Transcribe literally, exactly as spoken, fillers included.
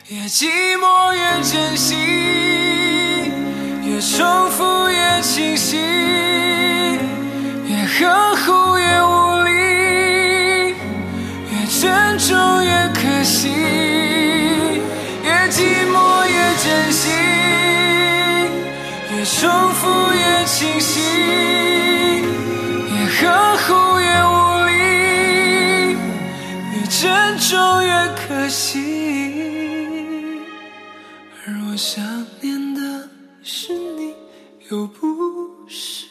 越寂寞越珍惜，越重复越清晰，越呵护越无力，越珍重越可惜，越寂寞越珍惜，越重复越清晰，越呵护越无力，越珍重越可惜。而我想念的是你，又不是